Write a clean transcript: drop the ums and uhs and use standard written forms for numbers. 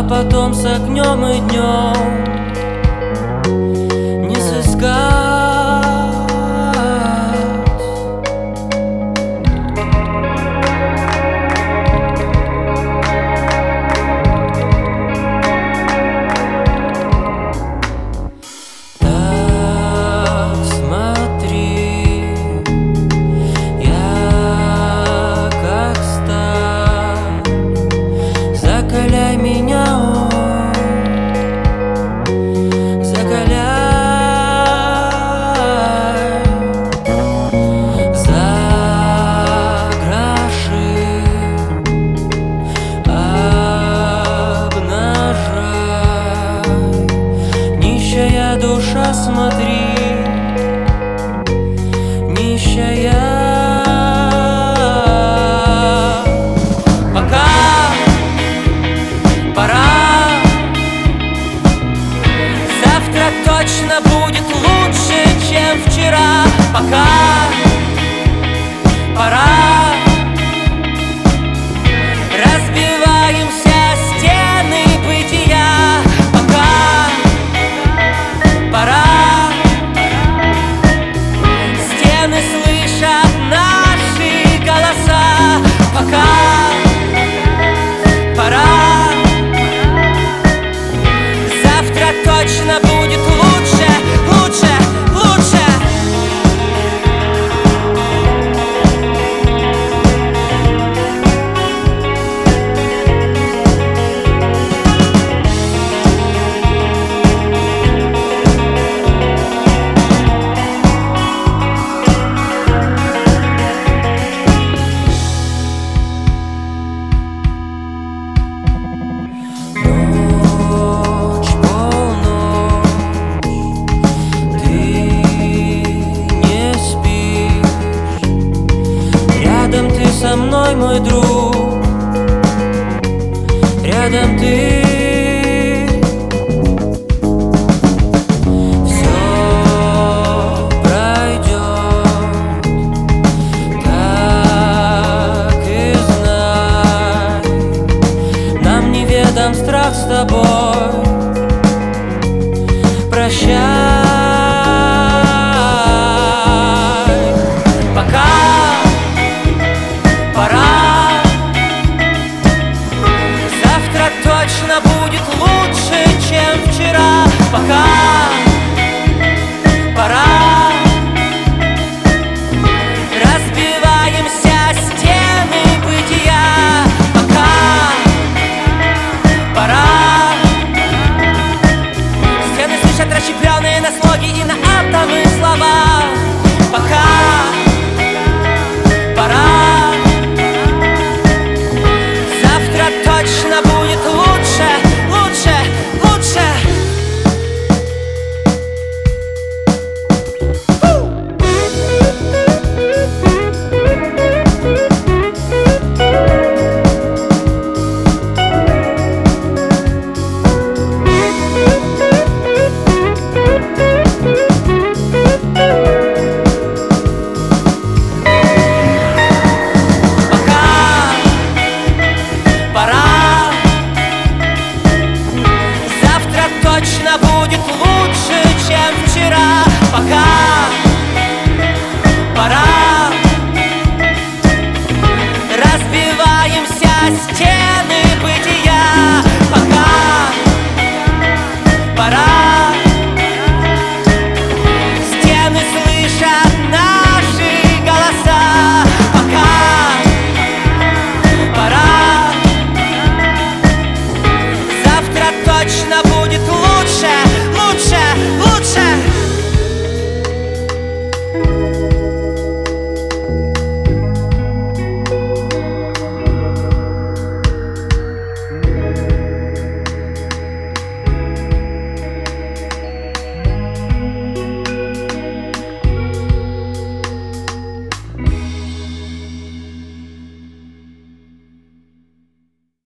потом с огнем и днем не сыскать. Так смотри, я как сталь, закаляй меня, закаляй, за гроши обнажай, нищая душа, смотри, нищая. Пока пора, завтра точно будет лучше, чем вчера. Пока пора, разбиваемся стены бытия. Пока пора, стены слышат наши голоса. Пока пора, завтра точно будет лучше, лучше, лучше. Ночь, полночь, ты не спишь, рядом ты со мной, мой друг, рядом ты